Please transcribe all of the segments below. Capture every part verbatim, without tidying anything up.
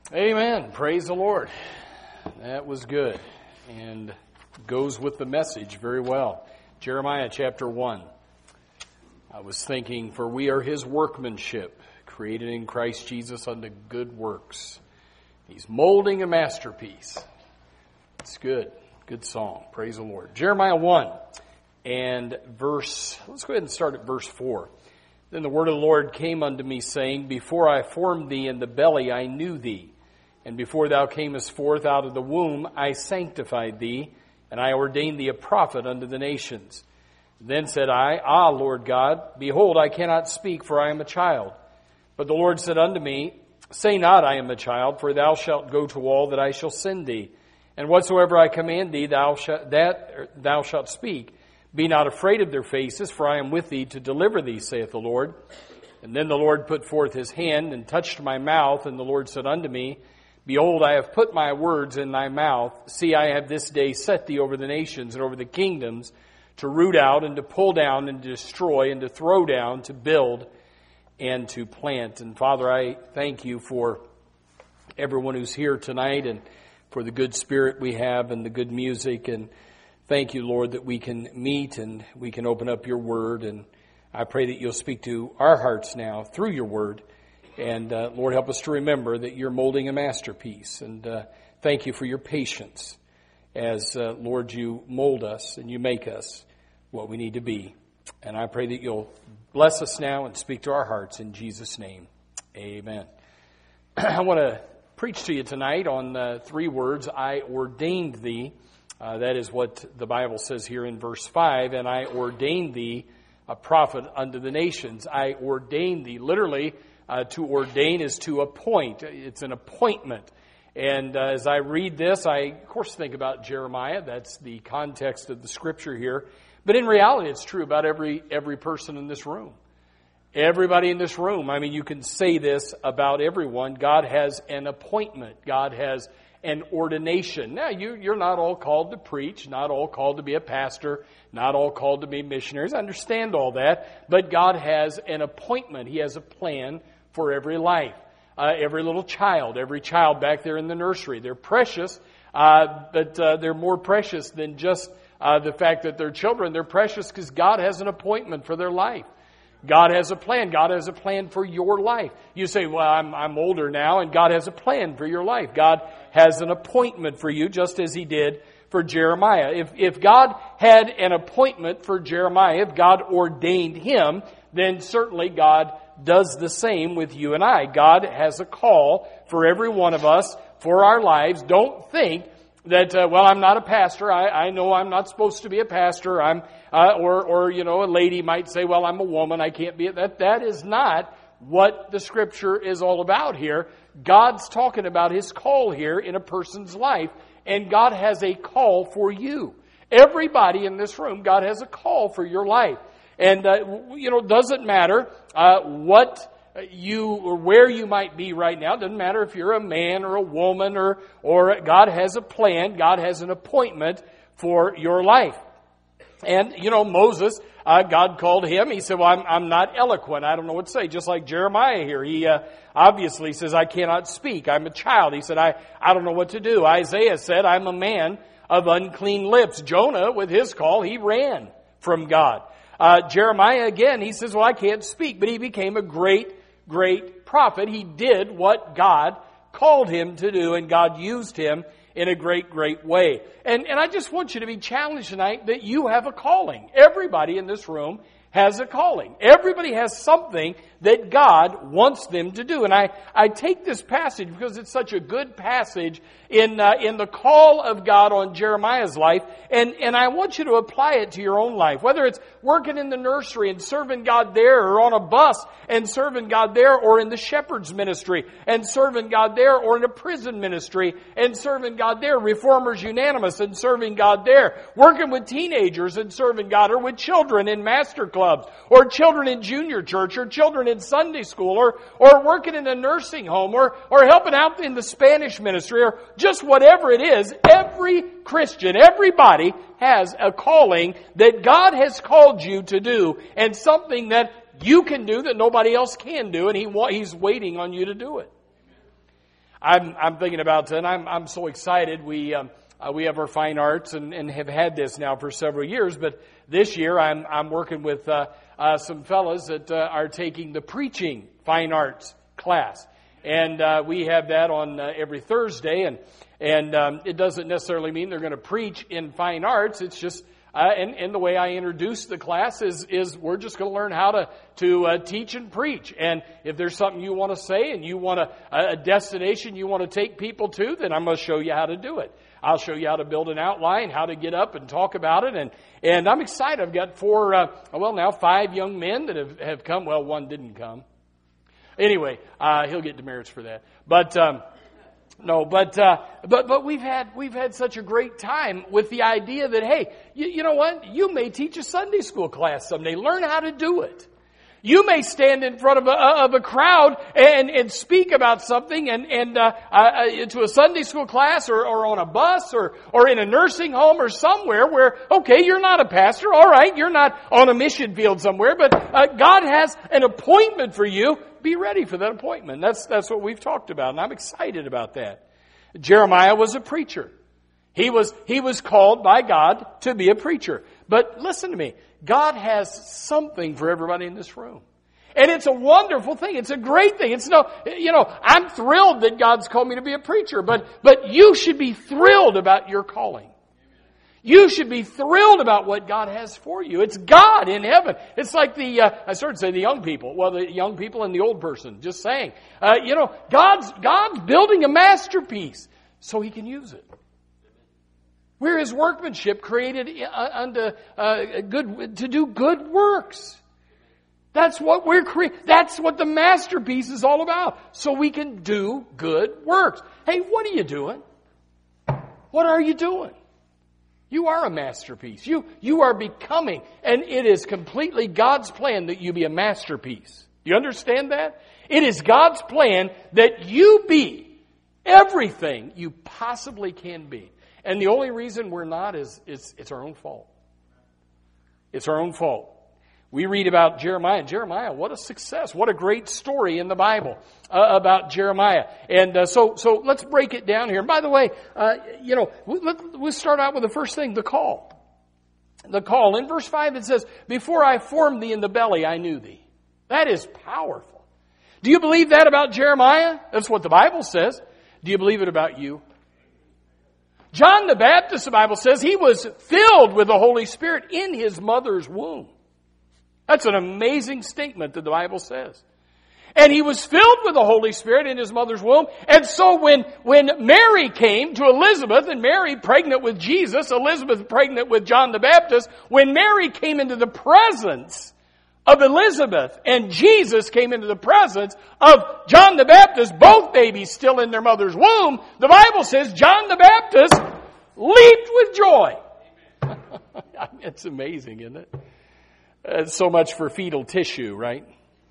Amen. Praise the Lord. That was good and goes with the message very well. Jeremiah chapter one. I was thinking, for we are His workmanship, created in Christ Jesus unto good works. He's molding a masterpiece. It's good. Good song. Praise the Lord. Jeremiah one and verse, let's go ahead and start at verse four. Then the word of the Lord came unto me, saying, Before I formed thee in the belly, I knew thee. And before thou camest forth out of the womb, I sanctified thee, and I ordained thee a prophet unto the nations. Then said I, Ah, Lord God, behold, I cannot speak, for I am a child. But the Lord said unto me, Say not, I am a child, for thou shalt go to all that I shall send thee. And whatsoever I command thee, thou shalt, that thou shalt speak. Be not afraid of their faces, for I am with thee to deliver thee, saith the Lord. And then the Lord put forth His hand, and touched my mouth, and the Lord said unto me, Behold, I have put my words in thy mouth. See, I have this day set thee over the nations and over the kingdoms, to root out and to pull down and to destroy and to throw down, to build and to plant. And Father, I thank you for everyone who's here tonight and for the good spirit we have and the good music. And thank you, Lord, that we can meet and we can open up your word. And I pray that you'll speak to our hearts now through your word. And uh, Lord, help us to remember that you're molding a masterpiece. And uh, thank you for your patience as, uh, Lord, you mold us and you make us what we need to be. And I pray that you'll bless us now and speak to our hearts in Jesus' name. Amen. I want to preach to you tonight on uh, three words. I ordained thee. Uh, that is what the Bible says here in verse five. And I ordained thee a prophet unto the nations. I ordained thee. Literally, Uh, to ordain is to appoint. It's an appointment. And uh, as I read this, I, of course, think about Jeremiah. That's the context of the scripture here. But in reality, it's true about every every person in this room. Everybody in this room. I mean, you can say this about everyone. God has an appointment. God has an ordination. Now, you, you're not all called to preach, not all called to be a pastor, not all called to be missionaries. I understand all that. But God has an appointment. He has a plan for every life, uh, every little child, every child back there in the nursery. They're precious, uh, but uh, they're more precious than just uh, the fact that they're children. They're precious because God has an appointment for their life. God has a plan. God has a plan for your life. You say, well, I'm, I'm older now, and God has a plan for your life. God has an appointment for you, just as He did for Jeremiah. If, if God had an appointment for Jeremiah, if God ordained him, then certainly God does the same with you and I. God has a call for every one of us for our lives. Don't think that, uh, well, I'm not a pastor. I, I know I'm not supposed to be a pastor. I'm, uh, or, or, you know, a lady might say, well, I'm a woman. I can't be that. That is not what the scripture is all about here. God's talking about His call here in a person's life, and God has a call for you. Everybody in this room, God has a call for your life. And, uh, you know, it doesn't matter uh, what you or where you might be right now. It doesn't matter if you're a man or a woman or, or God has a plan. God has an appointment for your life. And, you know, Moses, uh, God called him. He said, well, I'm, I'm not eloquent. I don't know what to say. Just like Jeremiah here. He uh, obviously says, I cannot speak. I'm a child. He said, I, I don't know what to do. Isaiah said, I'm a man of unclean lips. Jonah, with his call, he ran from God. Uh, Jeremiah, again, he says, well, I can't speak, but he became a great, great prophet. He did what God called him to do, and God used him in a great, great way. And, and I just want you to be challenged tonight that you have a calling. Everybody in this room has a calling. Everybody has something that God wants them to do. And I, I take this passage because it's such a good passage in uh, in the call of God on Jeremiah's life. And, and I want you to apply it to your own life. Whether it's working in the nursery and serving God there, or on a bus and serving God there, or in the shepherd's ministry and serving God there, or in a prison ministry and serving God there, Reformers Unanimous and serving God there, working with teenagers and serving God, or with children in master clubs, or children in junior church, or children in Sunday school, or, or working in a nursing home, or, or helping out in the Spanish ministry, or just whatever it is. Every Christian, everybody has a calling that God has called you to do, and something that you can do that nobody else can do, and he He's waiting on you to do it. I'm, I'm thinking about, and I'm, I'm so excited. We, um, uh, we have our fine arts and, and have had this now for several years. But this year, I'm, I'm working with uh, uh, some fellas that uh, are taking the preaching fine arts class, and uh, we have that on uh, every Thursday. And and um, it doesn't necessarily mean they're going to preach in fine arts. It's just Uh, and, and the way I introduce the class is, is we're just going to learn how to, to uh, teach and preach. And if there's something you want to say and you want a, a destination you want to take people to, then I'm going to show you how to do it. I'll show you how to build an outline, how to get up and talk about it. And, and I'm excited. I've got four, uh, well, now five young men that have, have come. Well, one didn't come. Anyway, uh, he'll get demerits for that. But, um, No, but uh, but but we've had we've had such a great time with the idea that, hey, you, you know what? You may teach a Sunday school class someday. Learn how to do it. You may stand in front of a, of a crowd and, and speak about something and and uh, uh, to a Sunday school class or, or on a bus or or in a nursing home or somewhere where, okay, you're not a pastor, all right, you're not on a mission field somewhere, but uh, God has an appointment for you. Be ready for that appointment. That's that's what we've talked about, and I'm excited about that. Jeremiah was a preacher. He was he was called by God to be a preacher. But listen to me. God has something for everybody in this room. And it's a wonderful thing. It's a great thing. It's no, you know, I'm thrilled that God's called me to be a preacher, but but you should be thrilled about your calling. You should be thrilled about what God has for you. It's God in heaven. It's like the, uh, I started to say the young people. Well, the young people and the old person, just saying. Uh, you know, God's, God's building a masterpiece so He can use it. We're His workmanship created uh, unto, uh, good, to do good works. That's what we're creating. That's what the masterpiece is all about. So we can do good works. Hey, what are you doing? What are you doing? You are a masterpiece. You, you are becoming, and it is completely God's plan that you be a masterpiece. You understand that? It is God's plan that you be everything you possibly can be. And the only reason we're not is, is it's our own fault. It's our own fault. We read about Jeremiah. Jeremiah, what a success. What a great story in the Bible uh, about Jeremiah. And uh, so so let's break it down here. And by the way, uh, you know, let, let's start out with the first thing, the call. The call. In verse five it says, "Before I formed thee in the belly, I knew thee." That is powerful. Do you believe that about Jeremiah? That's what the Bible says. Do you believe it about you? John the Baptist, the Bible says, he was filled with the Holy Spirit in his mother's womb. That's an amazing statement that the Bible says. And he was filled with the Holy Spirit in his mother's womb. And so when, when Mary came to Elizabeth, and Mary pregnant with Jesus, Elizabeth pregnant with John the Baptist, when Mary came into the presence of Elizabeth and Jesus came into the presence of John the Baptist, both babies still in their mother's womb, the Bible says John the Baptist leaped with joy. It's amazing, isn't it? Uh, so much for fetal tissue, right?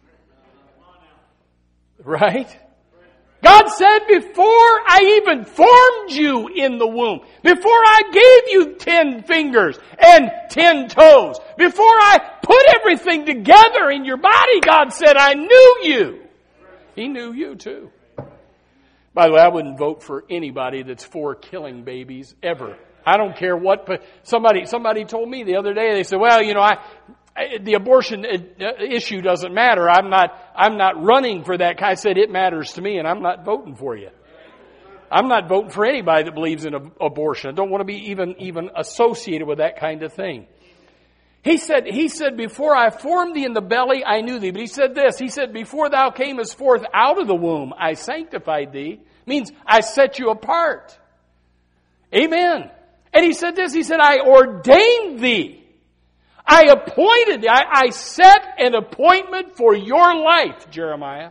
Right? God said, before I even formed you in the womb, before I gave you ten fingers and ten toes, before I put everything together in your body, God said, I knew you. He knew you too. By the way, I wouldn't vote for anybody that's for killing babies ever. I don't care what, but somebody, somebody told me the other day, they said, well, you know, I, the abortion issue doesn't matter. I'm not, I'm not running for that. I said, it matters to me, and I'm not voting for you. I'm not voting for anybody that believes in abortion. I don't want to be even, even associated with that kind of thing. He said, he said, before I formed thee in the belly, I knew thee. But he said this, he said, before thou camest forth out of the womb, I sanctified thee. Means I set you apart. Amen. And he said this, he said, I ordained thee. I appointed thee. I, I set an appointment for your life, Jeremiah.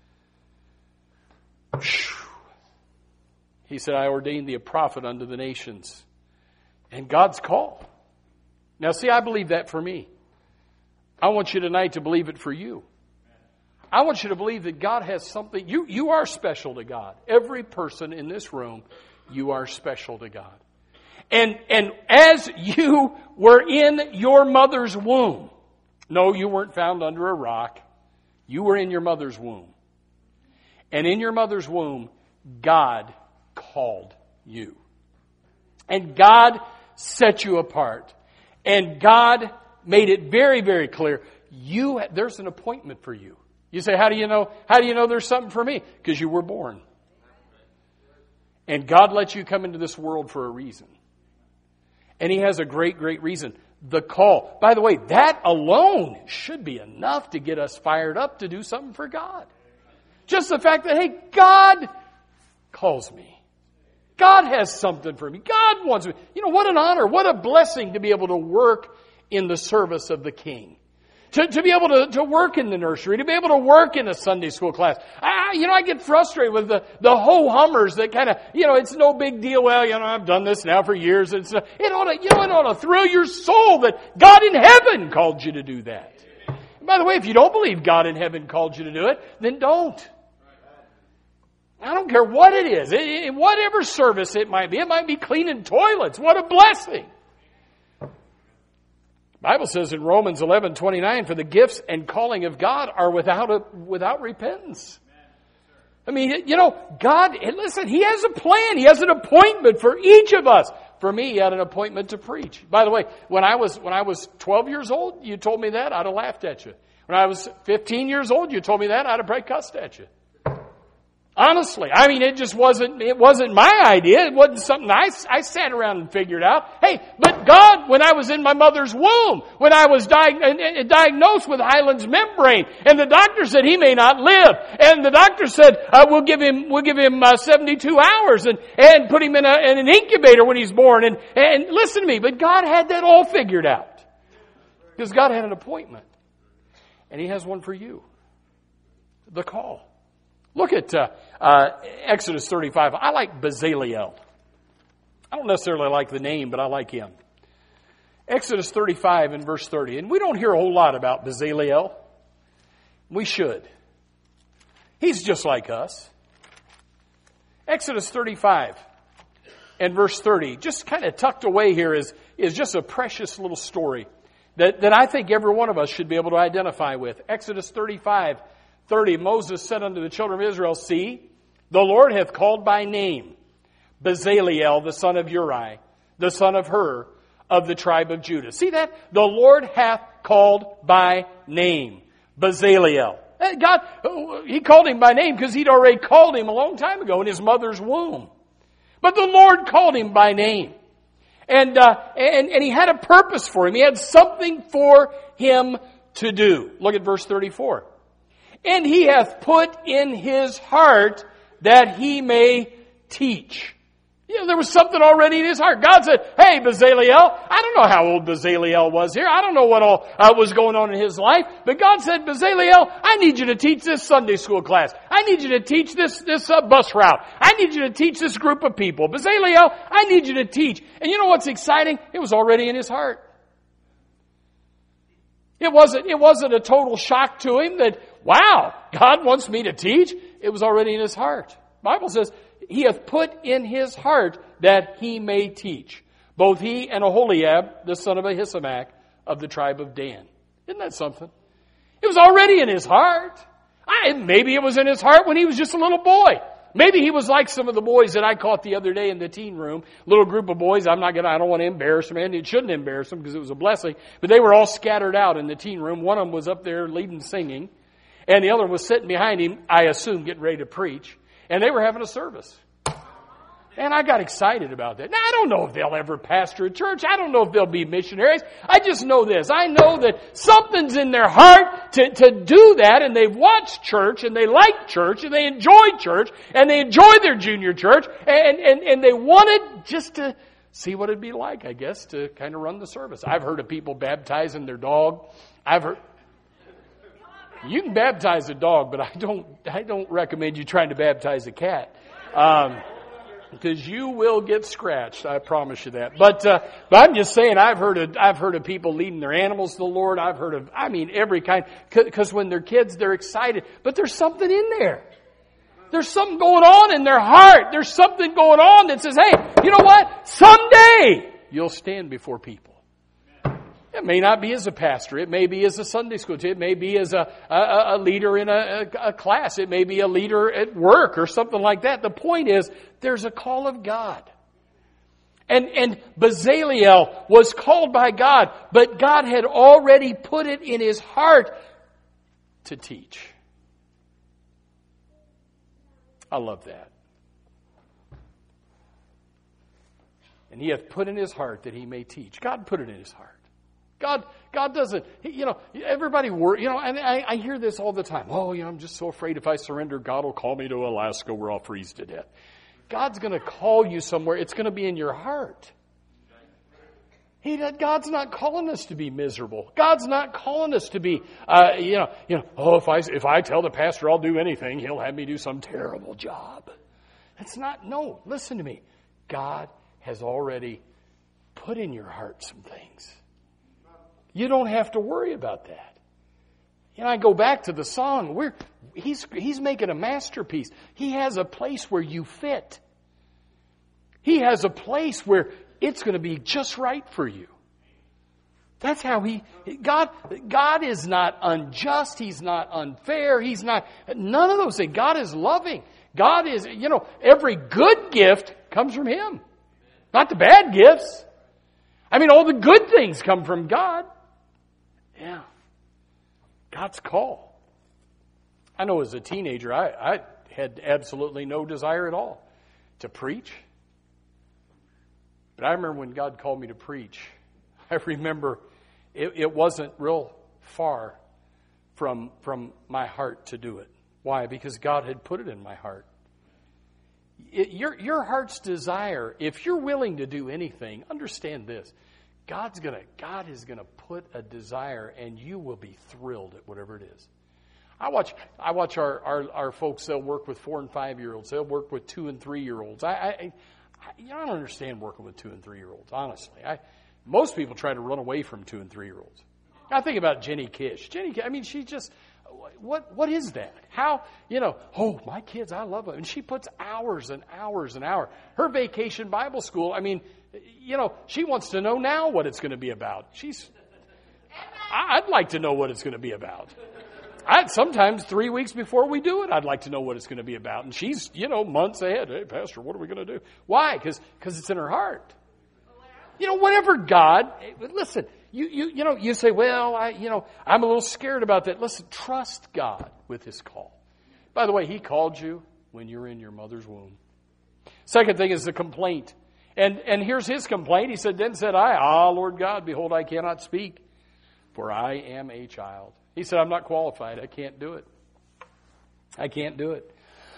He said, I ordained thee a prophet unto the nations. And God's call. Now see, I believe that for me. I want you tonight to believe it for you. I want you to believe that God has something. You, you are special to God. Every person in this room, you are special to God. And, and as you were in your mother's womb, no, you weren't found under a rock. You were in your mother's womb. And in your mother's womb, God called you. And God set you apart. And God made it very, very clear. You, there's an appointment for you. You say, how do you know, how do you know there's something for me? Because you were born. And God let you come into this world for a reason. And He has a great, great reason. The call. By the way, that alone should be enough to get us fired up to do something for God. Just the fact that, hey, God calls me. God has something for me. God wants me. You know, what an honor, what a blessing to be able to work in the service of the King. To, to be able to, to work in the nursery, to be able to work in a Sunday school class. I, you know, I get frustrated with the, the ho-hummers that kind of, you know, it's no big deal. Well, you know, I've done this now for years. It's, it ought to, you know, it ought to thrill your soul that God in heaven called you to do that. And by the way, if you don't believe God in heaven called you to do it, then don't. I don't care what it is. It, it, whatever service it might be. It might be cleaning toilets. What a blessing. The Bible says in Romans eleven twenty-nine, for the gifts and calling of God are without a, without repentance. I mean, you know, God, listen, He has a plan. He has an appointment for each of us. For me, He had an appointment to preach. By the way, when I was, when I was twelve years old, you told me that, I'd have laughed at you. When I was fifteen years old, you told me that, I'd have probably cussed at you. Honestly, I mean, it just wasn't, it wasn't my idea. It wasn't something I, I sat around and figured out. Hey, but God, when I was in my mother's womb, when I was di- diagnosed with Hyland's membrane, and the doctor said he may not live, and the doctor said, uh, we'll give him, we'll give him uh, seventy-two hours and, and put him in, a, in an incubator when he's born. And, and listen to me, but God had that all figured out. Because God had an appointment. And He has one for you. The call. Look at uh, uh, Exodus thirty-five. I like Bezaleel. I don't necessarily like the name, but I like him. Exodus thirty-five and verse thirty. And we don't hear a whole lot about Bezaleel. We should. He's just like us. Exodus thirty-five and verse thirty. Just kind of tucked away here is, is just a precious little story that, that I think every one of us should be able to identify with. Exodus thirty-five thirty, Moses said unto the children of Israel, see, the Lord hath called by name Bezaleel, the son of Uri, the son of Hur, of the tribe of Judah. See that? The Lord hath called by name Bezaleel. God, He called him by name because He'd already called him a long time ago in his mother's womb. But the Lord called him by name. And, uh, and, and He had a purpose for him. He had something for him to do. Look at verse thirty-four. And He hath put in his heart that he may teach. You know, there was something already in his heart. God said, hey, Bezaleel, I don't know how old Bezaleel was here. I don't know what all uh, was going on in his life. But God said, Bezaleel, I need you to teach this Sunday school class. I need you to teach this, this uh, bus route. I need you to teach this group of people. Bezaleel, I need you to teach. And you know what's exciting? It was already in his heart. It wasn't, it wasn't a total shock to him that, wow, God wants me to teach. It was already in his heart. The Bible says, He hath put in his heart that he may teach. Both he and Aholiab, the son of Ahisamach, of the tribe of Dan. Isn't that something? It was already in his heart. I, maybe it was in his heart when he was just a little boy. Maybe he was like some of the boys that I caught the other day in the teen room. Little group of boys. I'm not gonna, I don't want to embarrass them, and it shouldn't embarrass them because it was a blessing. But they were all scattered out in the teen room. One of them was up there leading singing. And the other was sitting behind him, I assume, getting ready to preach. And they were having a service. And I got excited about that. Now, I don't know if they'll ever pastor a church. I don't know if they'll be missionaries. I just know this. I know that something's in their heart to, to do that, and they've watched church, and they like church, and they enjoy church, and they enjoy their junior church, and, and, and they wanted just to see what it'd be like, I guess, to kind of run the service. I've heard of people baptizing their dog. I've heard... You can baptize a dog, but I don't, I don't recommend you trying to baptize a cat. Um, because you will get scratched. I promise you that. But, uh, but I'm just saying, I've heard of, I've heard of people leading their animals to the Lord. I've heard of, I mean, every kind, because when they're kids, they're excited. But there's something in there. There's something going on in their heart. There's something going on that says, hey, you know what? Someday you'll stand before people. It may not be as a pastor. It may be as a Sunday school teacher. It may be as a, a, a leader in a, a class. It may be a leader at work or something like that. The point is, there's a call of God. And, and Bezaleel was called by God, but God had already put it in his heart to teach. I love that. And he hath put in his heart that he may teach. God put it in his heart. God, God doesn't, you know, everybody worry, you know, and I, I hear this all the time. Oh, you know, I'm just so afraid if I surrender, God will call me to Alaska where I'll freeze to death. God's going to call you somewhere. It's going to be in your heart. He, God's not calling us to be miserable. God's not calling us to be, uh, you know, you know. Oh, if I if I tell the pastor I'll do anything, he'll have me do some terrible job. That's not. No, listen to me. God has already put in your heart some things. You don't have to worry about that. You know, I go back to the song. We're he's he's making a masterpiece. He has a place where you fit. He has a place where it's going to be just right for you. That's how he, God, God is not unjust. He's not unfair. He's not, none of those things. God is loving. God is, you know, every good gift comes from Him. Not the bad gifts. I mean, all the good things come from God. Yeah. God's call. I know as a teenager, I, I had absolutely no desire at all to preach. But I remember when God called me to preach, I remember it, it wasn't real far from, from my heart to do it. Why? Because God had put it in my heart. It, your, your heart's desire, if you're willing to do anything, understand this. God's gonna, God is going to put a desire and you will be thrilled at whatever it is. I watch I watch our, our, our folks, they'll work with four and five year olds. They'll work with two and three year olds. I, I You know, I don't understand working with two and three year olds, honestly. I, most people try to run away from two and three year olds. I think about Jenny Kish. Jenny, I mean, she just, what what is that? How, you know, oh, my kids, I love them. And she puts hours and hours and hours. Her vacation Bible school, I mean, you know, she wants to know now what it's going to be about. She's, I'd like to know what it's going to be about. I'd sometimes three weeks before we do it, I'd like to know what it's going to be about. And she's, you know, months ahead. Hey, Pastor, what are we going to do? Why? Because because it's in her heart. You know, whatever God, listen, you, you, you know, you say, well, I, you know, I'm a little scared about that. Listen, trust God with His call. By the way, He called you when you're in your mother's womb. Second thing is the complaint. And, and here's His complaint. He said, then said I, ah, Lord God, behold, I cannot speak, for I am a child. He said, I'm not qualified. I can't do it. I can't do it.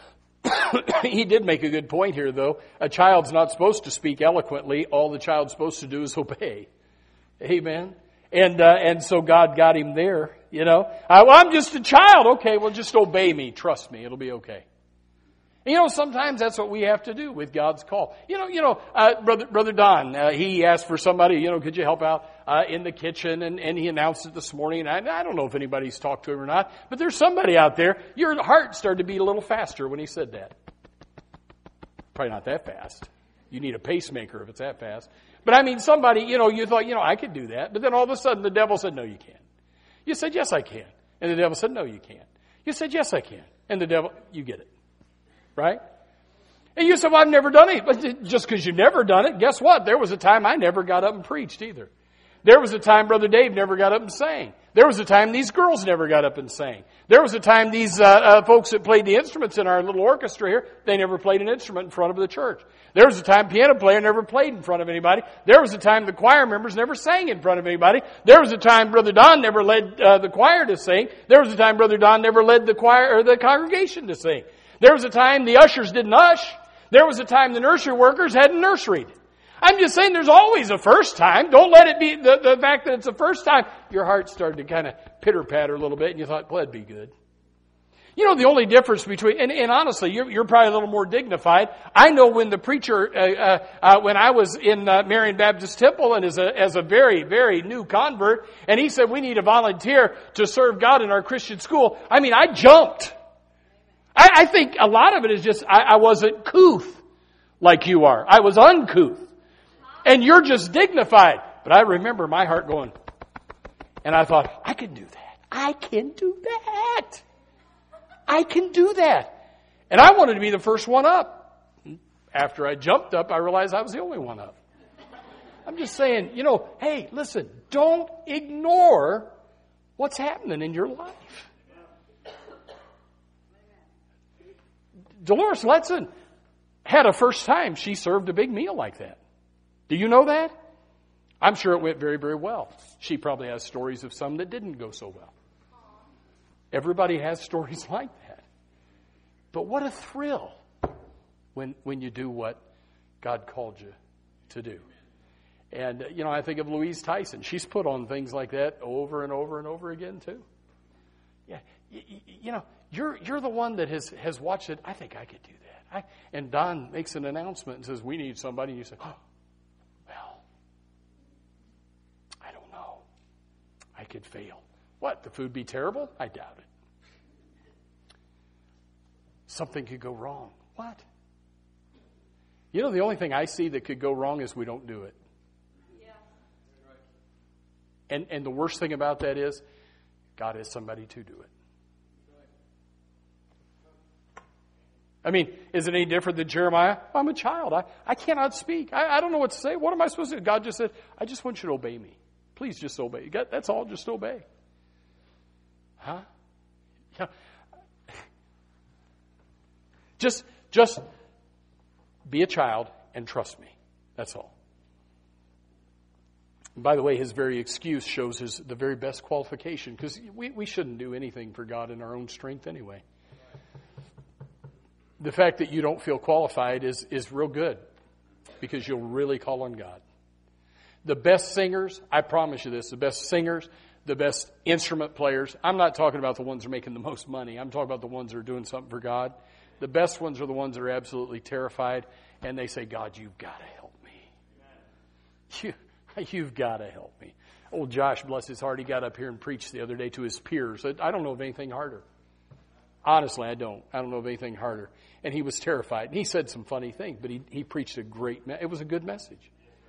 He did make a good point here, though. A child's not supposed to speak eloquently. All the child's supposed to do is obey. Amen. And uh, and so God got him there, you know. I, well, I'm just a child. Okay, well, just obey me. Trust me. It'll be okay. You know, sometimes that's what we have to do with God's call. You know, you know, uh, brother, brother Don, uh, he asked for somebody, you know, could you help out uh, in the kitchen? And, and he announced it this morning. And I, I don't know if anybody's talked to him or not, but there's somebody out there. Your heart started to beat a little faster when he said that. Probably not that fast. You need a pacemaker if it's that fast. But I mean, somebody, you know, you thought, you know, I could do that. But then all of a sudden the devil said, no, you can't. You said, yes, I can. And the devil said, no, you can't. You said, yes, I can. And the devil, you get it. Right? And you said, well, I've never done it. But just because you've never done it, guess what? There was a time I never got up and preached either. There was a time Brother Dave never got up and sang. There was a time these girls never got up and sang. There was a time these uh, uh, folks that played the instruments in our little orchestra here, they never played an instrument in front of the church. There was a time piano player never played in front of anybody. There was a time the choir members never sang in front of anybody. There was a time Brother Don never led uh, the choir to sing. There was a time Brother Don never led the choir or the congregation to sing. There was a time the ushers didn't ush. There was a time the nursery workers hadn't nurseried. I'm just saying there's always a first time. Don't let it be the, the fact that it's the first time. Your heart started to kind of pitter-patter a little bit and you thought, well, that'd be good. You know, the only difference between, and, and honestly, you're, you're probably a little more dignified. I know when the preacher, uh, uh, uh, when I was in uh, Marion Baptist Temple and as a, as a very, very new convert, and he said we need a volunteer to serve God in our Christian school, I mean, I jumped. I, I think a lot of it is just, I, I wasn't couth like you are. I was uncouth. And you're just dignified. But I remember my heart going, And I thought, I can do that. I can do that. I can do that. And I wanted to be the first one up. After I jumped up, I realized I was the only one up. I'm just saying, you know, hey, listen, don't ignore what's happening in your life. Dolores Letson had a first time she served a big meal like that. Do you know that? I'm sure it went very, very well. She probably has stories of some that didn't go so well. Everybody has stories like that. But what a thrill when when you do what God called you to do. And, you know, I think of Louise Tyson. She's put on things like that over and over and over again, too. Yeah, you, you know, you're you're the one that has, has watched it. I think I could do that. I, and Don makes an announcement and says, we need somebody. And you say, oh, well, I don't know. I could fail. What, the food be terrible? I doubt it. Something could go wrong. What? You know, the only thing I see that could go wrong is we don't do it. Yeah. And and the worst thing about that is God has somebody to do it. I mean, is it any different than Jeremiah? I'm a child. I, I cannot speak. I, I don't know what to say. What am I supposed to do? God just said, I just want you to obey me. Please just obey. That's all. Just obey. Huh? Yeah. Just, just be a child and trust me. That's all. And by the way, his very excuse shows his the very best qualification, because we, we shouldn't do anything for God in our own strength anyway. The fact that you don't feel qualified is, is real good, because you'll really call on God. The best singers, I promise you this, the best singers, the best instrument players, I'm not talking about the ones that are making the most money. I'm talking about the ones that are doing something for God. The best ones are the ones that are absolutely terrified, and they say, God, you've got to help me. You, you've got to help me. Old Josh, bless his heart, he got up here and preached the other day to his peers. I don't know of anything harder. Honestly, I don't. I don't know of anything harder. And he was terrified. And he said some funny things, but he, he preached a great message. It was a good message.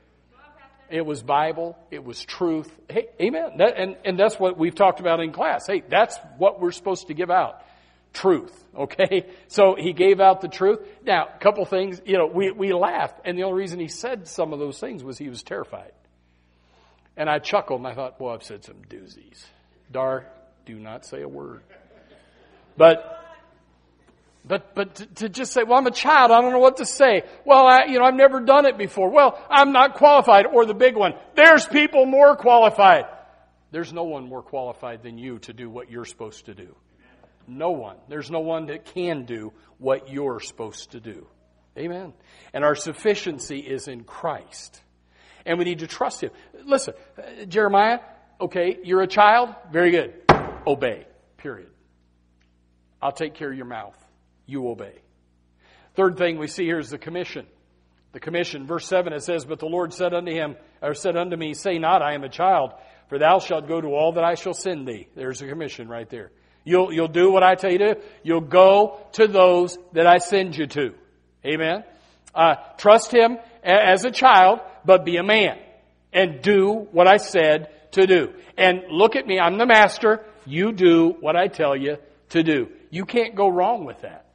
It was Bible. It was truth. Hey, amen. That, and, and that's what we've talked about in class. Hey, that's what we're supposed to give out. Truth. Okay? So he gave out the truth. Now, a couple things, you know, we, we laughed. And the only reason he said some of those things was he was terrified. And I chuckled and I thought, well, I've said some doozies. Dar, do not say a word. But, but, but to, to just say, well, I'm a child. I don't know what to say. Well, I, you know, I've never done it before. Well, I'm not qualified. Or the big one, there's people more qualified. There's no one more qualified than you to do what you're supposed to do. No one. There's no one that can do what you're supposed to do. Amen. And our sufficiency is in Christ. And we need to trust Him. Listen, uh, Jeremiah, okay, you're a child. Very good. Obey. Period. I'll take care of your mouth. You obey. Third thing we see here is the commission. The commission. Verse seven, it says, but the Lord said unto him, or said unto me, say not, I am a child, for thou shalt go to all that I shall send thee. There's a commission right there. You'll, you'll do what I tell you to do. You'll go to those that I send you to. Amen. Uh, trust Him as a child, but be a man. And do what I said to do. And look at me, I'm the master. You do what I tell you to do. You can't go wrong with that.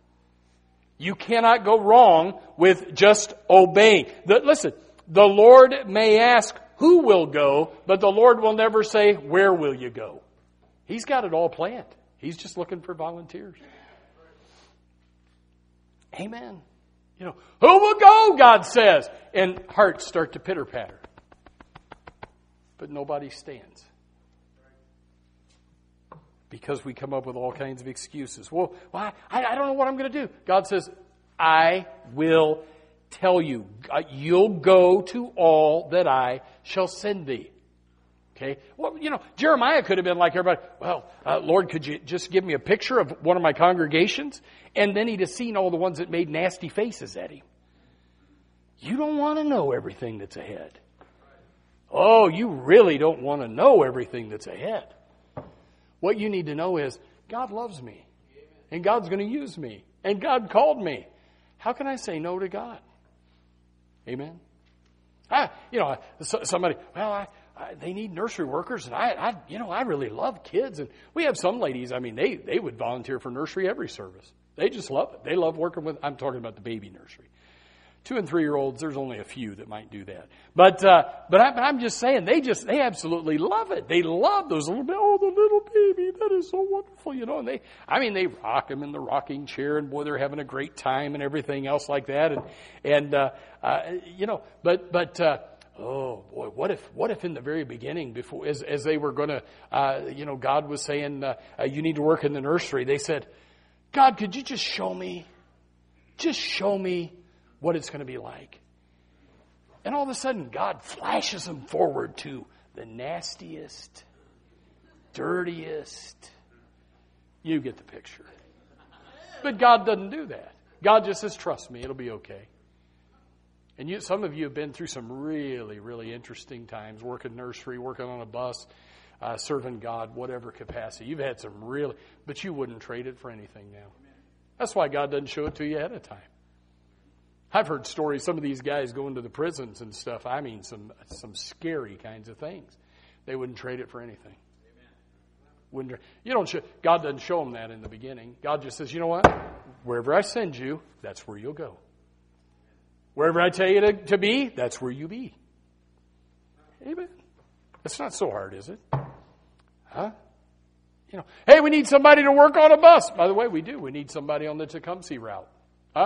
You cannot go wrong with just obeying. The, listen, the Lord may ask, who will go? But the Lord will never say, where will you go? He's got it all planned. He's just looking for volunteers. Amen. You know, who will go, God says. And hearts start to pitter-patter. But nobody stands. Because we come up with all kinds of excuses. Well, I, I don't know what I'm going to do. God says, I will tell you. You'll go to all that I shall send thee. Okay? Well, you know, Jeremiah could have been like everybody. Well, uh, Lord, could you just give me a picture of one of my congregations? And then he'd have seen all the ones that made nasty faces at him. You don't want to know everything that's ahead. Oh, you really don't want to know everything that's ahead. What you need to know is, God loves me. And God's going to use me. And God called me. How can I say no to God? Amen? I, you know, somebody, well, I, I, they need nursery workers, and I, I, you know, I really love kids. And we have some ladies, I mean, they, they would volunteer for nursery every service. They just love it. They love working with, I'm talking about the baby nursery. Two and three-year-olds, there's only a few that might do that. But uh, but, I, but I'm just saying, they just, they absolutely love it. They love those little, oh, the little baby, that is so wonderful, you know. And they, I mean, they rock them in the rocking chair, and boy, they're having a great time and everything else like that. And, and uh, uh, you know, but, but uh, oh, boy, what if, what if in the very beginning, before, as, as they were going to, uh, you know, God was saying, uh, uh, you need to work in the nursery, they said, God, could you just show me, just show me what it's going to be like. And all of a sudden, God flashes them forward to the nastiest, dirtiest. You get the picture. But God doesn't do that. God just says, trust me, it'll be okay. And you, some of you have been through some really, really interesting times, working nursery, working on a bus, uh, serving God, whatever capacity. You've had some really, but you wouldn't trade it for anything now. That's why God doesn't show it to you ahead of time. I've heard stories, some of these guys go into the prisons and stuff. I mean, some some scary kinds of things. They wouldn't trade it for anything. Wouldn't, you don't. Show, God doesn't show them that in the beginning. God just says, you know what? Wherever I send you, that's where you'll go. Wherever I tell you to, to be, that's where you be. Amen. It's not so hard, is it? Huh? You know, hey, we need somebody to work on a bus. By the way, we do. We need somebody on the Tecumseh route. Huh?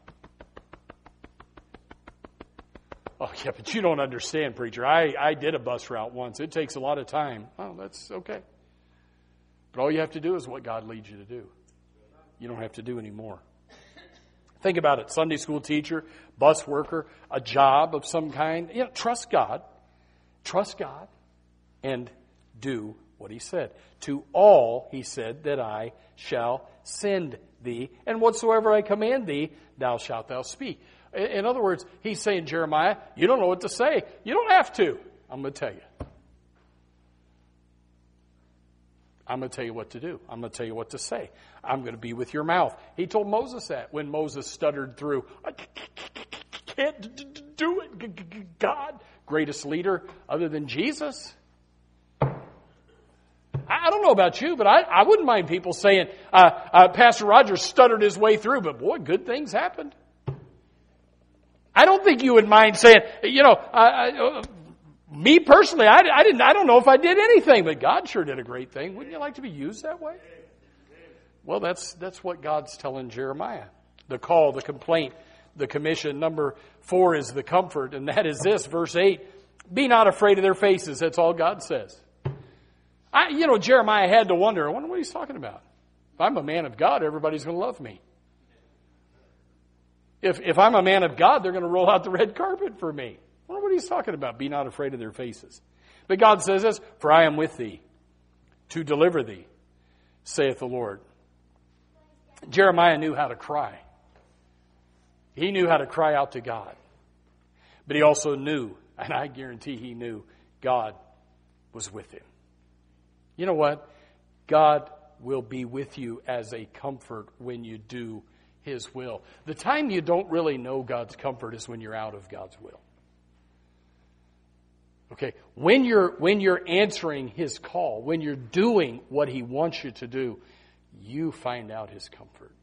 Oh, yeah, but you don't understand, preacher. I, I did a bus route once. It takes a lot of time. Oh, that's okay. But all you have to do is what God leads you to do. You don't have to do any more. Think about it. Sunday school teacher, bus worker, a job of some kind. You know, trust God. Trust God and do what He said. To all He said that I shall send thee, and whatsoever I command thee, thou shalt thou speak. In other words, He's saying, Jeremiah, you don't know what to say. You don't have to. I'm going to tell you. I'm going to tell you what to do. I'm going to tell you what to say. I'm going to be with your mouth. He told Moses that when Moses stuttered through. I can't do it. God, greatest leader other than Jesus. I don't know about you, but I, I wouldn't mind people saying, uh, uh, Pastor Rogers stuttered his way through, but boy, good things happened. I don't think you would mind saying, you know, uh, uh, me personally, I, I didn't. I don't know if I did anything, but God sure did a great thing. Wouldn't you like to be used that way? Well, that's that's what God's telling Jeremiah. The call, the complaint, the commission. Number four is the comfort, and that is this, verse eight. Be not afraid of their faces. That's all God says. I, you know, Jeremiah had to wonder, I wonder what he's talking about. If I'm a man of God, everybody's going to love me. If if I'm a man of God, they're going to roll out the red carpet for me. I wonder what he's talking about. Be not afraid of their faces. But God says this, for I am with thee to deliver thee, saith the Lord. Jeremiah knew how to cry. He knew how to cry out to God. But he also knew, and I guarantee he knew, God was with him. You know what? God will be with you as a comfort when you do His will. The time you don't really know God's comfort is when you're out of God's will. Okay, when you're when you're answering His call, when you're doing what He wants you to do, you find out His comfort.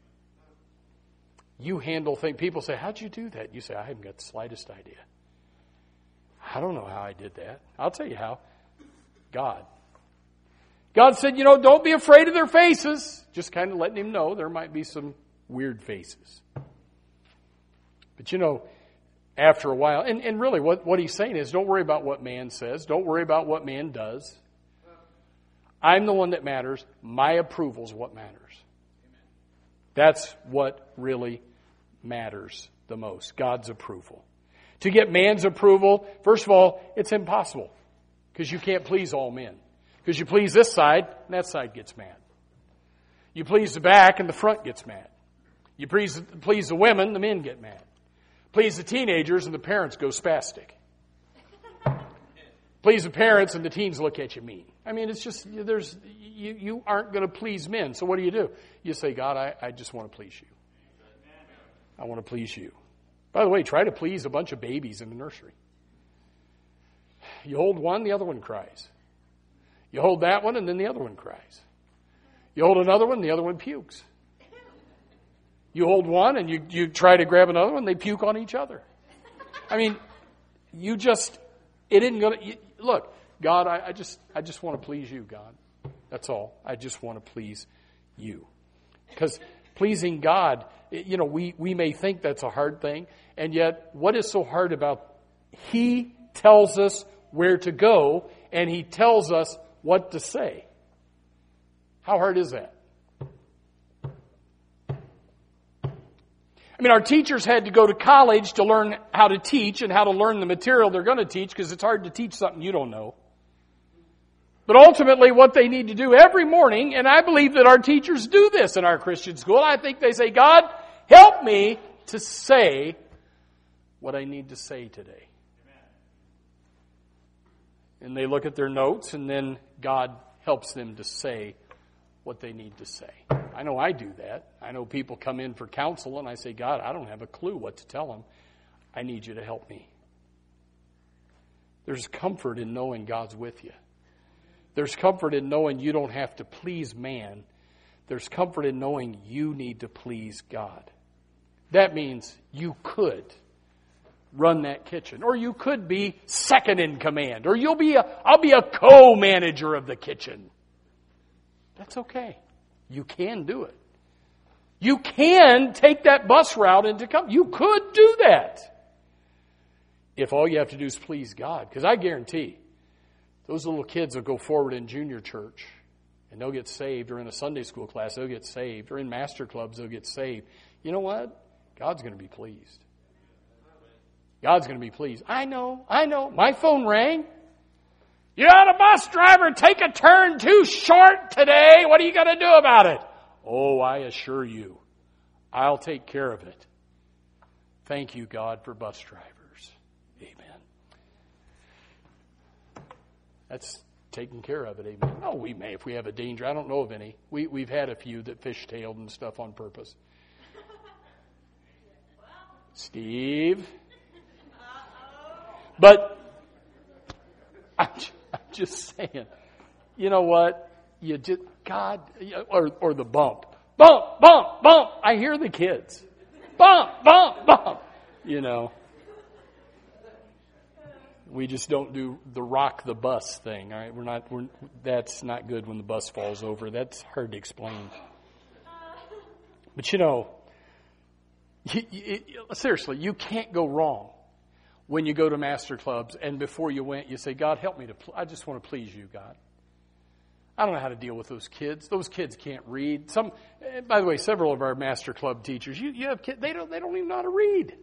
You handle things. People say, how'd you do that? You say, I haven't got the slightest idea. I don't know how I did that. I'll tell you how. God. God said, you know, don't be afraid of their faces. Just kind of letting him know there might be some weird faces. But you know, after a while, and, and really what, what he's saying is don't worry about what man says. Don't worry about what man does. I'm the one that matters. My approval is what matters. That's what really matters the most. God's approval. To get man's approval, first of all, it's impossible. Because you can't please all men. Because you please this side, and that side gets mad. You please the back, and the front gets mad. You please, please the women, the men get mad. Please the teenagers, and the parents go spastic. Please the parents, and the teens look at you mean. I mean, it's just, there's you, you aren't going to please men. So what do you do? You say, God, I, I just want to please you. I want to please you. By the way, try to please a bunch of babies in the nursery. You hold one, the other one cries. You hold that one, and then the other one cries. You hold another one, the other one pukes. You hold one, and you, you try to grab another one, they puke on each other. I mean, you just, it isn't going to, look, God, I, I just I just want to please you, God. That's all. I just want to please you. Because pleasing God, you know, we, we may think that's a hard thing, and yet what is so hard about He tells us where to go, and He tells us what to say. How hard is that? I mean, our teachers had to go to college to learn how to teach and how to learn the material they're going to teach, because it's hard to teach something you don't know. But ultimately, what they need to do every morning, and I believe that our teachers do this in our Christian school, I think they say, God, help me to say what I need to say today. And they look at their notes, and then God helps them to say what they need to say. I know I do that. I know people come in for counsel, and I say, God, I don't have a clue what to tell them. I need you to help me. There's comfort in knowing God's with you. There's comfort in knowing you don't have to please man. There's comfort in knowing you need to please God. That means you could run that kitchen, or you could be second in command, or you'll be a, I'll be a co-manager of the kitchen. That's okay. You can do it. You can take that bus route into come. You could do that if all you have to do is please God. Because I guarantee those little kids will go forward in junior church and they'll get saved, or in a Sunday school class they'll get saved, or in master clubs they'll get saved. You know what? God's going to be pleased. God's going to be pleased. I know, I know. My phone rang. You're a bus driver. Take a turn too short today. What are you going to do about it? Oh, I assure you, I'll take care of it. Thank you, God, for bus drivers. Amen. That's taking care of it. Amen. Oh, we may if we have a danger. I don't know of any. We, we've had a few that fish-tailed and stuff on purpose. Steve. But I'm just saying, you know what? You just, God, or, or the bump. Bump, bump, bump. I hear the kids. Bump, bump, bump. You know. We just don't do the rock the bus thing, all right? We're not, we're, that's not good when the bus falls over. That's hard to explain. But you know, you, you, seriously, you can't go wrong when you go to master clubs, and before you went, you say, God, help me to, pl- I just want to please you, God. I don't know how to deal with those kids. Those kids can't read. Some, by the way, several of our master club teachers, you, you have kids, they don't, they don't even know how to read.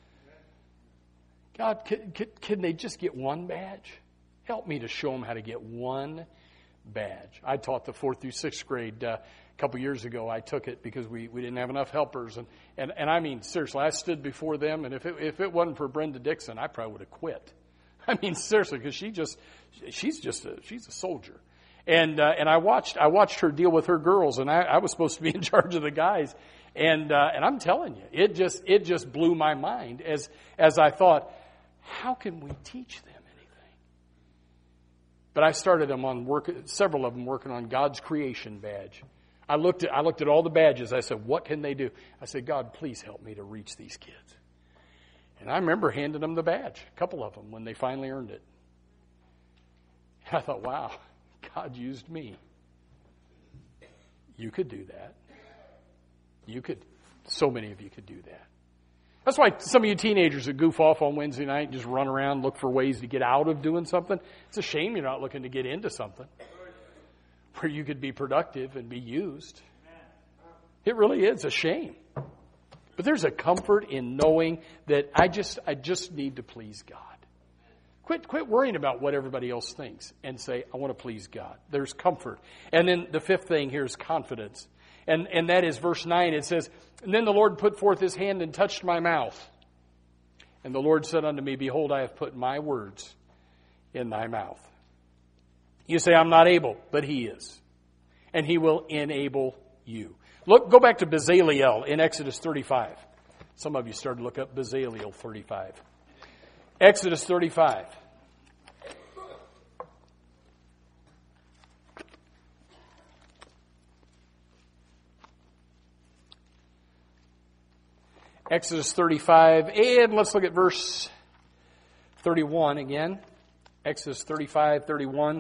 God, can, can, can they just get one badge? Help me to show them how to get one badge. I taught the fourth through sixth grade uh, a couple years ago. I took it because we, we didn't have enough helpers. And, and, and I mean, seriously, I stood before them, and if it, if it wasn't for Brenda Dixon, I probably would have quit. I mean, seriously, because she just, she's just a, she's a soldier. And uh, and I watched I watched her deal with her girls, and I, I was supposed to be in charge of the guys. And uh, and I'm telling you, it just it just blew my mind as as I thought, how can we teach them anything? But I started them on work, several of them working on God's creation badge. I looked at I looked at all the badges. I said, what can they do? I said, God, please help me to reach these kids. And I remember handing them the badge, a couple of them, when they finally earned it. And I thought, wow, God used me. You could do that. You could. So many of you could do that. That's why some of you teenagers that goof off on Wednesday night and just run around, look for ways to get out of doing something. It's a shame you're not looking to get into something where you could be productive and be used. It really is a shame. But there's a comfort in knowing that I just I just need to please God. Quit quit worrying about what everybody else thinks and say, I want to please God. There's comfort. And then the fifth thing here is confidence. And and that is verse nine. It says, and then the Lord put forth his hand and touched my mouth. And the Lord said unto me, behold, I have put my words in thy mouth. You say, I'm not able, but he is. And he will enable you. Look, go back to Bezaleel in Exodus thirty-five. Some of you started to look up Bezaleel thirty-five. Exodus thirty-five. Exodus thirty-five, and let's look at verse thirty-one again. Exodus thirty-five, thirty-one.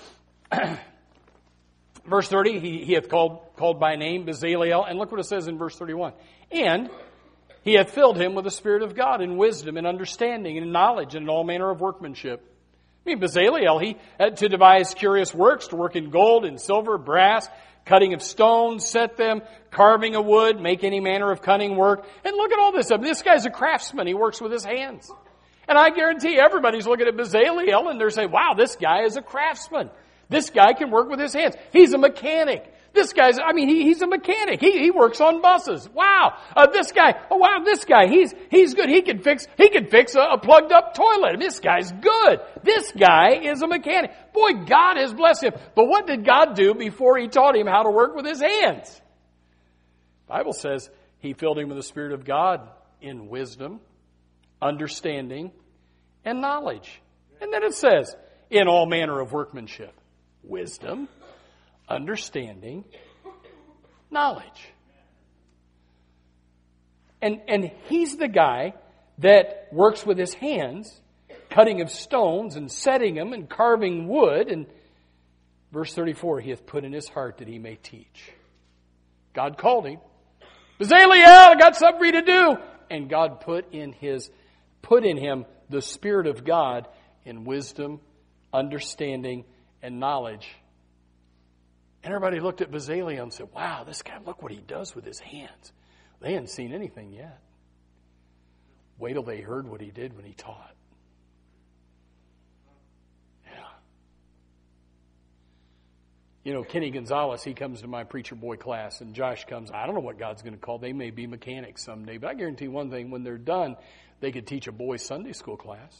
Verse thirty, he, he hath called, called by name Bezaleel, and look what it says in verse thirty-one. And he hath filled him with the Spirit of God in wisdom and understanding and knowledge and in all manner of workmanship. I mean, Bezaleel, he had to devise curious works, to work in gold and silver, brass, cutting of stones, set them, carving of wood, make any manner of cunning work. And look at all this. I mean, this guy's a craftsman. He works with his hands. And I guarantee everybody's looking at Bezaleel and they're saying, wow, this guy is a craftsman. This guy can work with his hands. He's a mechanic. This guy's, I mean, he, he's a mechanic. He, he works on buses. Wow. Uh, this guy, oh wow, this guy, he's, he's good. He can fix, he can fix a, a plugged up toilet. This guy's good. This guy is a mechanic. Boy, God has blessed him. But what did God do before he taught him how to work with his hands? The Bible says he filled him with the Spirit of God in wisdom, understanding, and knowledge. And then it says, in all manner of workmanship. Wisdom, understanding, knowledge. And, and he's the guy that works with his hands, cutting of stones and setting them and carving wood. And verse thirty-four, he hath put in his heart that he may teach. God called him. Bezaleel, I got something for you to do. And God put in his, put in him the Spirit of God in wisdom, understanding, and knowledge. And everybody looked at Bezaleel and said, wow, this guy, look what he does with his hands. They hadn't seen anything yet. Wait till they heard what he did when he taught. Yeah. You know, Kenny Gonzalez, he comes to my preacher boy class, and Josh comes. I don't know what God's going to call. They may be mechanics someday, but I guarantee one thing, when they're done, they could teach a boys' Sunday school class.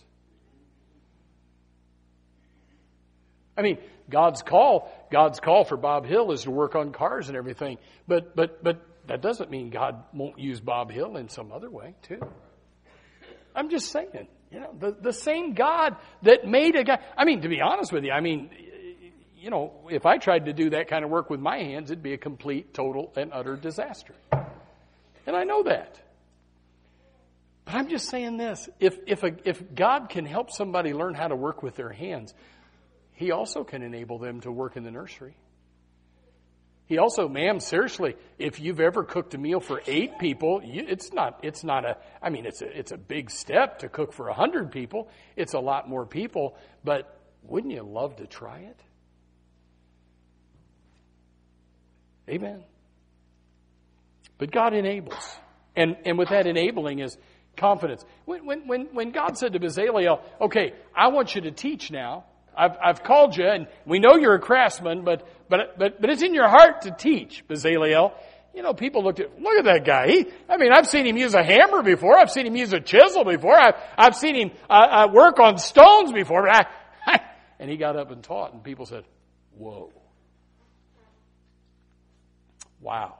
I mean, God's call, God's call for Bob Hill is to work on cars and everything. But but but that doesn't mean God won't use Bob Hill in some other way, too. I'm just saying, you know, the, the same God that made a guy. I mean, to be honest with you, I mean, you know, if I tried to do that kind of work with my hands, it'd be a complete, total, and utter disaster. And I know that. But I'm just saying this. If if a, if God can help somebody learn how to work with their hands, He also can enable them to work in the nursery. He also, ma'am, seriously, if you've ever cooked a meal for eight people, you, it's not, it's not a, I mean, it's a, it's a big step to cook for a hundred people. It's a lot more people, but wouldn't you love to try it? Amen. But God enables. And, and with that enabling is confidence. When, when, when, when God said to Bezaleel, okay, I want you to teach now. I've, I've called you, and we know you're a craftsman, but, but, but, but it's in your heart to teach, Bezaleel. You know, people looked at, look at that guy. He, I mean, I've seen him use a hammer before. I've seen him use a chisel before. I've, I've seen him uh, uh, work on stones before. But I, I, and he got up and taught, and people said, whoa. Wow.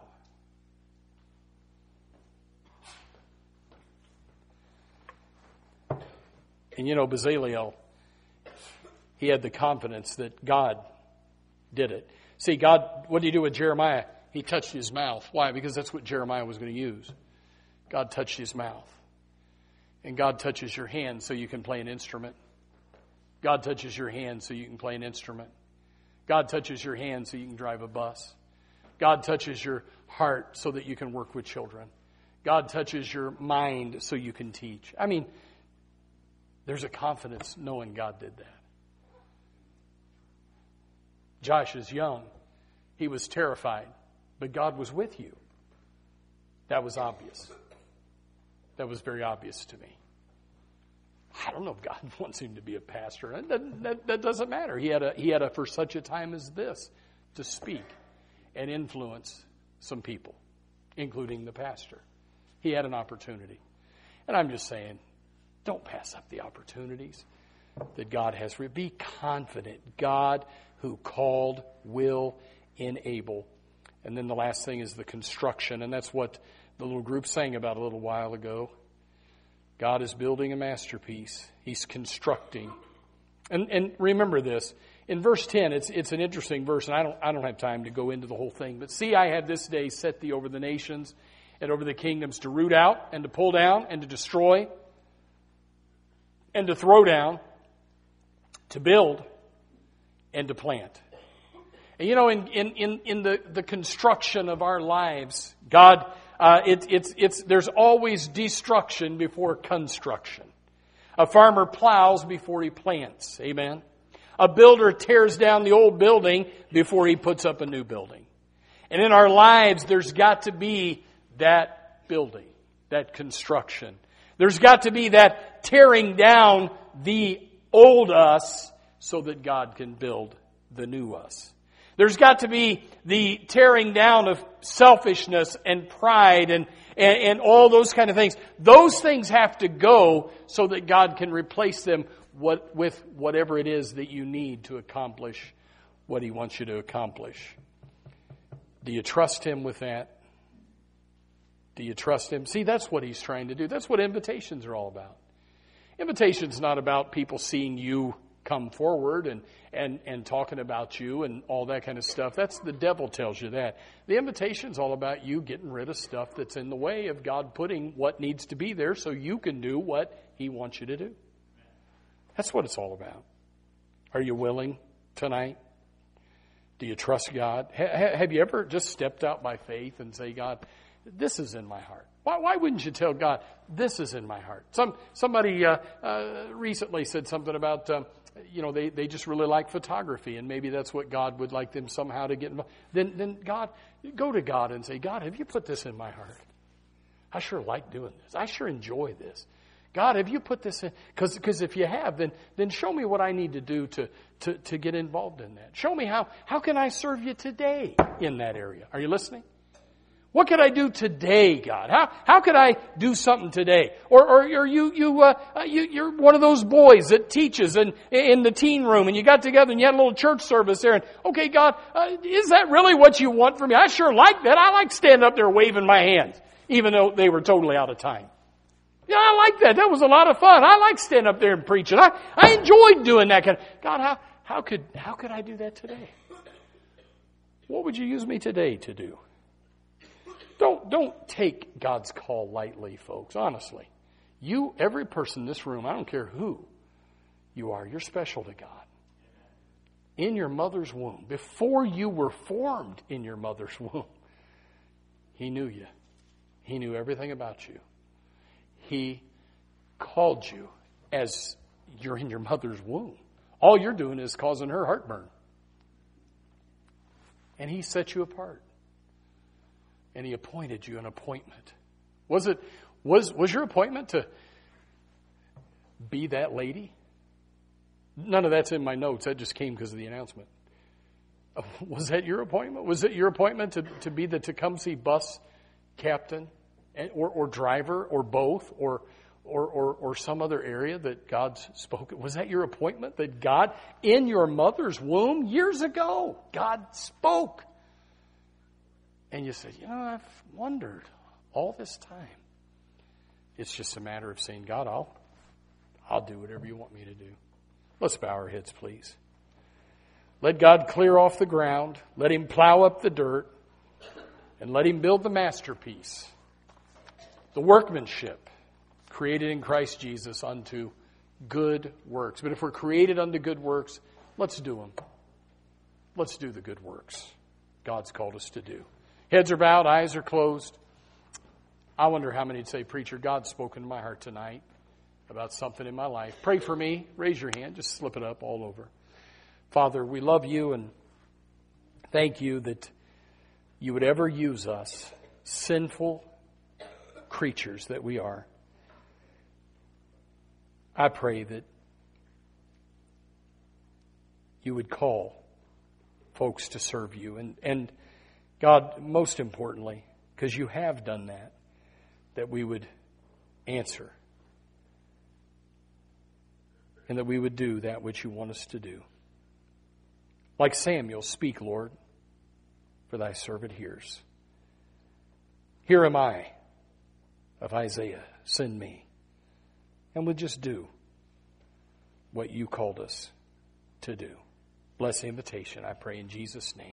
And you know, Bezaleel, he had the confidence that God did it. See, God, what did he do with Jeremiah? He touched his mouth. Why? Because that's what Jeremiah was going to use. God touched his mouth. And God touches your hand so you can play an instrument. God touches your hand so you can play an instrument. God touches your hand so you can drive a bus. God touches your heart so that you can work with children. God touches your mind so you can teach. I mean, there's a confidence knowing God did that. Josh is young. He was terrified, but God was with you. That was obvious. That was very obvious to me. I don't know if God wants him to be a pastor. That, that, that doesn't matter. He had a, he had a, for such a time as this, to speak and influence some people, including the pastor. He had an opportunity. And I'm just saying, don't pass up the opportunities that God has for you. Be confident. God who called will enable. And then the last thing is the construction. And that's what the little group sang about a little while ago. God is building a masterpiece. He's constructing. And and remember this. In verse ten, it's it's an interesting verse, and I don't I don't have time to go into the whole thing. But see, I have this day set thee over the nations, and over the kingdoms to root out and to pull down and to destroy and to throw down, to build and to plant. And you know, in, in, in, in the, the construction of our lives, God, uh, it, it's, it's, there's always destruction before construction. A farmer plows before he plants. Amen. A builder tears down the old building before he puts up a new building. And in our lives, there's got to be that building, that construction. There's got to be that tearing down the old us so that God can build the new us. There's got to be the tearing down of selfishness and pride and, and, and all those kind of things. Those things have to go so that God can replace them what, with whatever it is that you need to accomplish what He wants you to accomplish. Do you trust Him with that? Do you trust Him? See, that's what He's trying to do. That's what invitations are all about. Invitation's not about people seeing you come forward and, and, and talking about you and all that kind of stuff. That's the devil tells you that. The invitation's all about you getting rid of stuff that's in the way of God putting what needs to be there so you can do what He wants you to do. That's what it's all about. Are you willing tonight? Do you trust God? Ha- have you ever just stepped out by faith and say, God, this is in my heart? Why, why wouldn't you tell God, this is in my heart? Some Somebody uh, uh, recently said something about, um, you know, they, they just really like photography, and maybe that's what God would like them somehow to get involved. Then, then God, go to God and say, God, have you put this in my heart? I sure like doing this. I sure enjoy this. God, have you put this in? Because because if you have, then then show me what I need to do to, to, to get involved in that. Show me how, how can I serve you today in that area. Are you listening? What could I do today, God? How how could I do something today? Or or, or you you uh, you you're one of those boys that teaches in in the teen room, and you got together and you had a little church service there. And okay, God, uh, is that really what you want from me? I sure like that. I like standing up there waving my hands, even though they were totally out of time. Yeah, I like that. That was a lot of fun. I like standing up there and preaching. I I enjoyed doing that kind of. God, how how could how could I do that today? What would you use me today to do? Don't don't take God's call lightly, folks, honestly. You, every person in this room, I don't care who you are, you're special to God. In your mother's womb, before you were formed in your mother's womb, He knew you. He knew everything about you. He called you as you're in your mother's womb. All you're doing is causing her heartburn. And He set you apart. And He appointed you an appointment. Was it was was your appointment to be that lady? None of that's in my notes. That just came because of the announcement. Was that your appointment? Was it your appointment to, to be the Tecumseh bus captain or, or driver or both or, or or or some other area that God's spoken? Was that your appointment that God, in your mother's womb years ago, God spoke? And you said, you know, I've wondered all this time. It's just a matter of saying, God, I'll, I'll do whatever you want me to do. Let's bow our heads, please. Let God clear off the ground. Let Him plow up the dirt. And let Him build the masterpiece, the workmanship created in Christ Jesus unto good works. But if we're created unto good works, let's do them. Let's do the good works God's called us to do. Heads are bowed, eyes are closed. I wonder how many would say, Preacher, God's spoken to my heart tonight about something in my life. Pray for me. Raise your hand. Just slip it up all over. Father, we love You and thank You that You would ever use us, sinful creatures that we are. I pray that You would call folks to serve You. And, and God, most importantly, because You have done that, that we would answer and that we would do that which You want us to do. Like Samuel, speak, Lord, for Thy servant hears. Here am I, of Isaiah, send me. And we'll just do what You called us to do. Bless the invitation, I pray in Jesus' name.